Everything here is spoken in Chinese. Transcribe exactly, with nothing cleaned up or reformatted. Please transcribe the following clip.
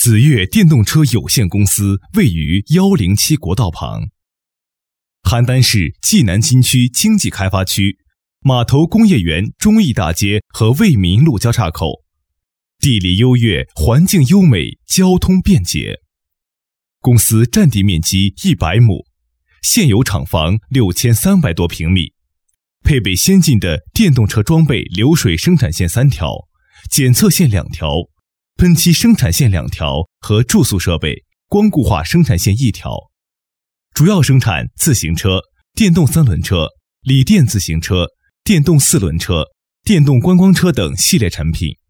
紫悦电动车有限公司位于一零七国道旁，邯郸市蓟南新区经济开发区，码头工业园忠义大街和为民路交叉口，地理优越，环境优美，交通便捷。公司占地面积一百亩，现有厂房六千三百多平米，配备先进的电动车装备流水生产线三条、检测线两条、喷漆生产线两条和注塑设备、光固化生产线一条，主要生产自行车、电动三轮车、锂电自行车、电动四轮车、电动观光车等系列产品。